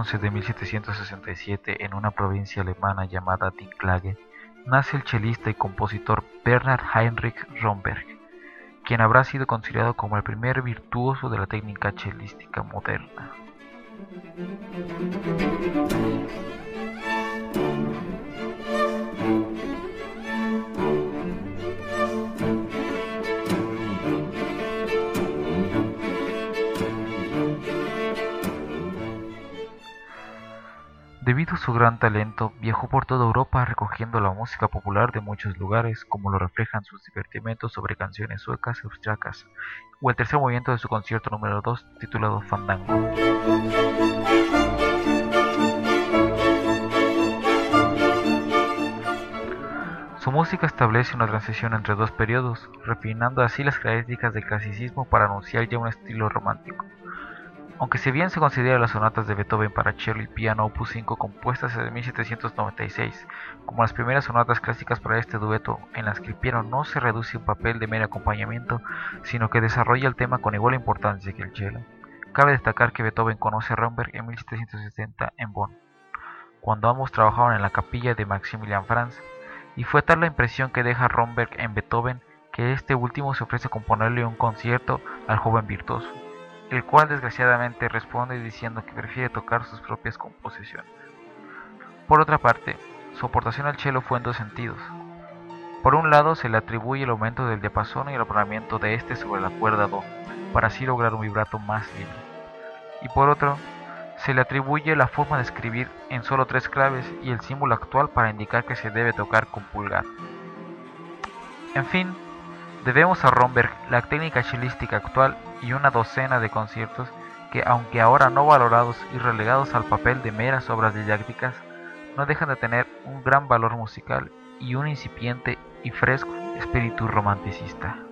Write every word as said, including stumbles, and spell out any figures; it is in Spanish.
once de mil setecientos sesenta y siete, en una provincia alemana llamada Dinklage, nace el chelista y compositor Bernhard Heinrich Romberg, quien habrá sido considerado como el primer virtuoso de la técnica chelística moderna. Debido a su gran talento, viajó por toda Europa recogiendo la música popular de muchos lugares, como lo reflejan sus divertimentos sobre canciones suecas y austriacas, o el tercer movimiento de su concierto número dos, titulado Fandango. Su música establece una transición entre dos periodos, refinando así las características del clasicismo para anunciar ya un estilo romántico. Aunque si bien se considera las sonatas de Beethoven para cello y piano opus cinco compuestas desde mil setecientos noventa y seis como las primeras sonatas clásicas para este dueto, en las que el piano no se reduce a un papel de mero acompañamiento, sino que desarrolla el tema con igual importancia que el cello, cabe destacar que Beethoven conoce a Romberg en mil setecientos setenta en Bonn, cuando ambos trabajaban en la capilla de Maximilian Franz, y fue tal la impresión que deja Romberg en Beethoven que este último se ofrece a componerle un concierto al joven virtuoso, el cual desgraciadamente responde diciendo que prefiere tocar sus propias composiciones. Por otra parte, su aportación al cello fue en dos sentidos. Por un lado, se le atribuye el aumento del diapasón y el aplanamiento de este sobre la cuerda do, para así lograr un vibrato más libre. Y por otro, se le atribuye la forma de escribir en solo tres claves y el símbolo actual para indicar que se debe tocar con pulgar. En fin, debemos a Romberg la técnica chelística actual y una docena de conciertos que, aunque ahora no valorados y relegados al papel de meras obras didácticas, no dejan de tener un gran valor musical y un incipiente y fresco espíritu romanticista.